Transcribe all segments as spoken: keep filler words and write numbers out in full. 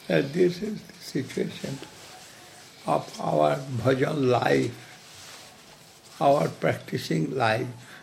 that this is the situation of our bhajan life, our practicing life.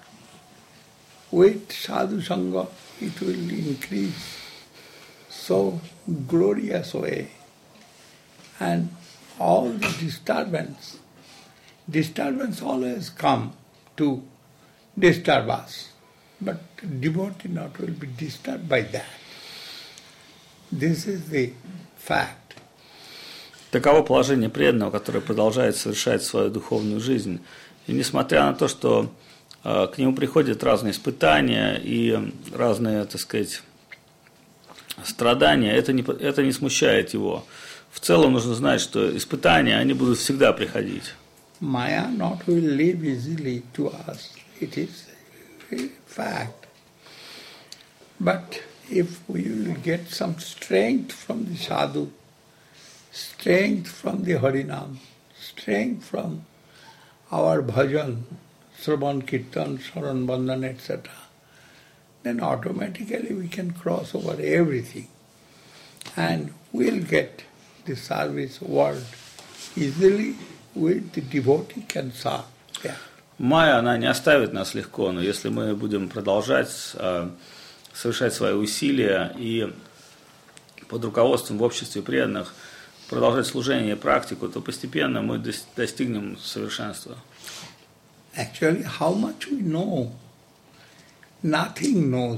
With sadhu sangha, it will increase so glorious way. And all the disturbance, disturbance always come to disturb us. But devotee not will be disturbed by that. This is the fact. Таково положение преданного, который продолжает совершать свою духовную жизнь. И несмотря на то, что э, к нему приходят разные испытания и разные, так сказать, страдания, это не, это не смущает его. В целом нужно знать, что испытания, они будут всегда приходить. Maya not will live easily to us. It is a fact. But if we will get some strength from the sadhu, strength from the Harinam, strength from our bhajan, Sravan Kirtan, Saran Bandhan, et cetera, then automatically we can cross over everything and we'll get the service world easily with the devotee can serve. Yeah. Майя, она не оставит нас легко, но если мы будем продолжать э, совершать свои усилия и под руководством в обществе преданных продолжать служение и практику, то постепенно мы достигнем совершенства. Actually, how much we know, nothing knows.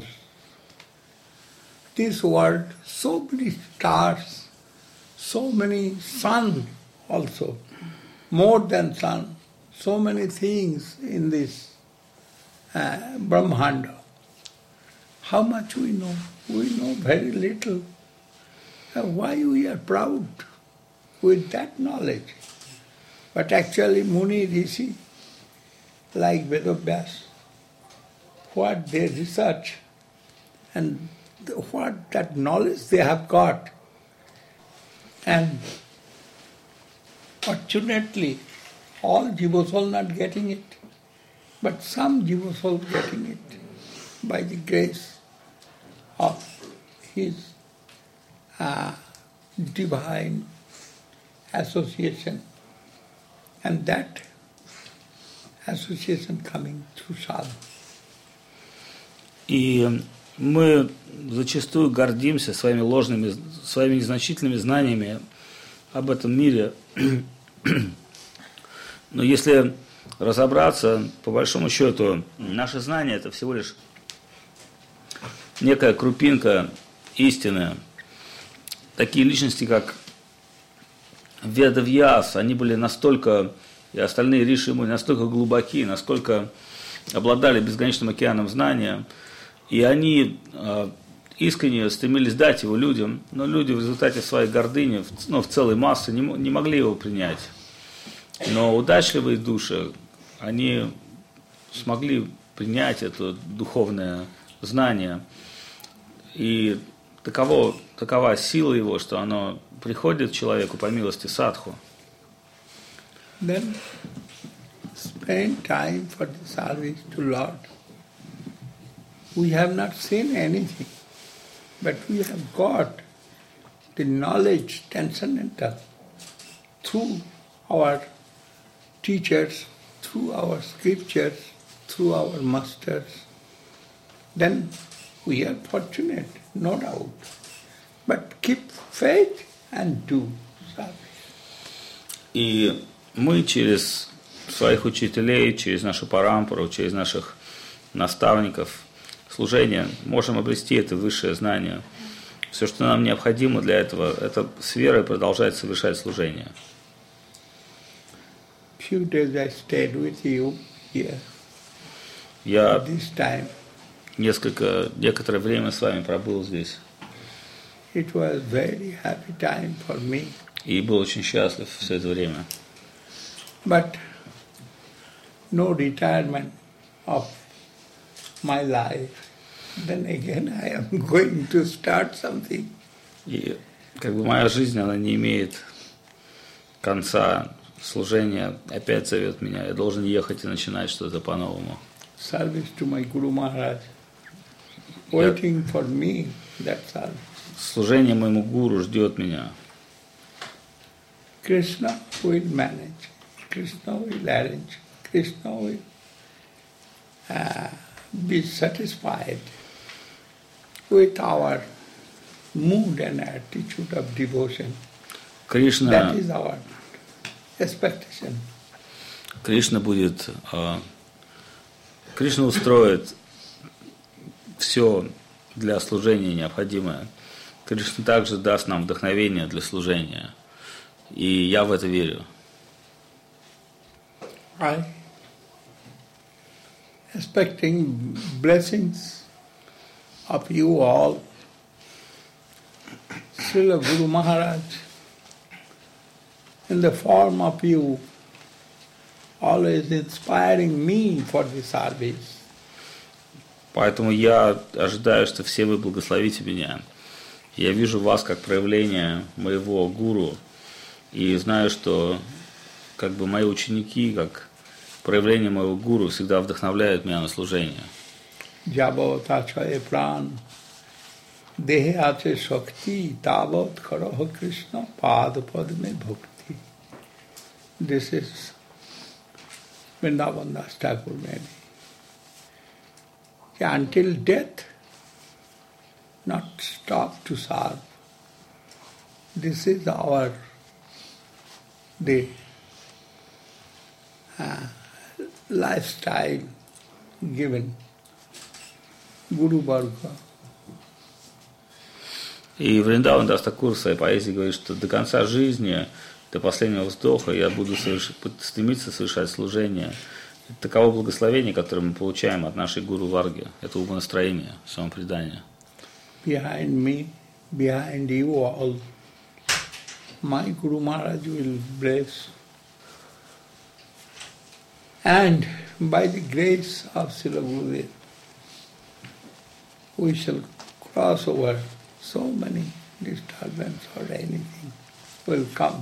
This world, so many stars, so many sun also, more than sun, so many things in this uh, Brahmanda. How much we know? We know very little. Uh, why we are proud with that knowledge? But actually Muni Rishi, like Vedavyas, what they research and what that knowledge they have got, and fortunately all Jivasol not getting it, but some Jivasol getting it by the grace of his uh, divine association, and that association coming through sadhu. И мы зачастую гордимся своими ложными, своими незначительными знаниями об этом мире. Но если разобраться, по большому счету, наши знания – это всего лишь некая крупинка истины. Такие личности, как Ведавьяс, они были настолько, и остальные риши Муни, настолько глубоки, насколько обладали бесконечным океаном знания, и они э, искренне стремились дать его людям, но люди в результате своей гордыни, ну, в целой массе, не, не могли его принять. Но удачливые души, они смогли принять это духовное знание, и таково, такова сила его, что оно приходит человеку по милости садху. Then spend time for the service to Lord. We have not seen anything, but we have got the knowledge transcendental through our teachers, through our scriptures, through our masters. Then we are fortunate, no doubt. But keep faith and do service. И мы через своих учителей, через нашу парампару, через наших наставников служения можем обрести это высшее знание. Все, что нам необходимо для этого, это с верой продолжать совершать служение. Few days I stayed with you here. Я This time несколько, некоторое время с вами пробыл здесь. it was very happy time for me. И был очень счастлив все это время. But no retirement of my life. Then again I am going to start something. И как бы моя жизнь, она не имеет конца. Служение опять зовет меня. Я должен ехать и начинать что-то по-новому. Service to my Guru Maharaj. Waiting for me, that service. служение моему гуру ждет меня. Krishna will manage, Krishna will arrange, Krishna will uh, be satisfied with our mood and attitude of devotion. Кришна, That is our expectation. Кришна будет, э, Кришна устроит все для служения необходимое. Кришна также даст нам вдохновение для служения. И я в это верю. I expecting blessings of you all. Srila Guru Maharaj, in the form of you, always inspiring me for the service. Поэтому я ожидаю, что все вы благословите меня. Я вижу вас как проявление моего гуру. И знаю, что как бы мои ученики, как проявление моего гуру, всегда вдохновляют меня на служение. Jabot achaye pran, dehe ache shakti, tabot karaha Krishna, pad padme bhakti. This is Vrindavan Das Thakur Medi. Until death, not stop to serve. This is our the uh, lifestyle given Guru Varga. И Вриндаван Дас Такур в своей поэзии говорит, что до конца жизни, до последнего вздоха я буду соверш... стремиться совершать служение. Это таково благословение, которое мы получаем от нашей Гуру Варги. Это умонастроение, самопредание. Behind me, behind you all, my Guru Maharaj will bless. And by the grace of Srila Gurudev, we shall cross over so many disturbances or anything will come.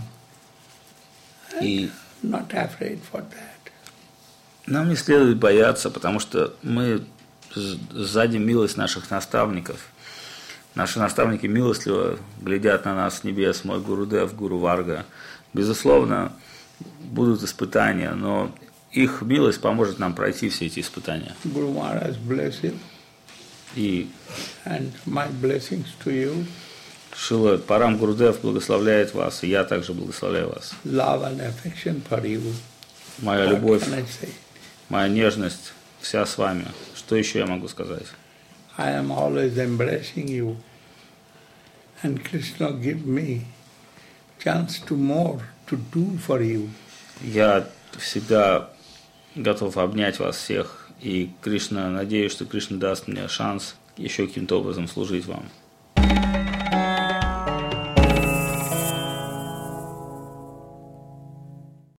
И not afraid for that. нам не следует бояться, потому что мы сзади милость наших наставников. Наши наставники милостливо глядят на нас с небес, мой Гурудев, Гуру Варга. Безусловно, будут испытания, но их милость поможет нам пройти все эти испытания. Guru Maharaj bless you. И and my blessings to you. Шила Парам Гурудев благословляет вас, и я также благословляю вас. Love and affection for you. Моя любовь, моя нежность вся с вами. Что еще я могу сказать? I am always embracing you, and Krishna give me chance to more to do for you. Я всегда готов обнять вас всех, и Кришна, надеюсь, что Кришна даст мне шанс еще каким-то образом служить вам.